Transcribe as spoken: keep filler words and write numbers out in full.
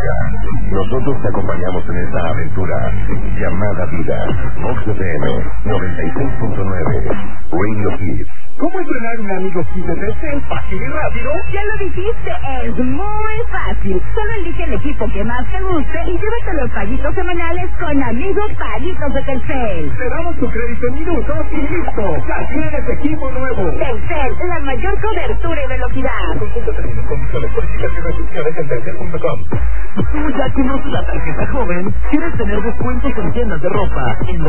toca. Nosotros te acompañamos en esta aventura llamada vida. Vox F M noventa y seis punto nueve Radio Hits. ¿Cómo entrenar un amigo Kit de Telcel fácil y rápido? Ya lo dijiste, es muy fácil. Solo elige el equipo que más te guste y llévate los paguitos semanales con amigos paguitos de Telcel. Te damos tu crédito en minutos y listo. Ya tienes equipo nuevo. Telcel, la mayor cobertura y velocidad. Consulta términos, condiciones, políticas y restricciones en telcel punto com. Tú ya conoces la tarjeta joven. ¿Quieres tener descuentos en tiendas de ropa, en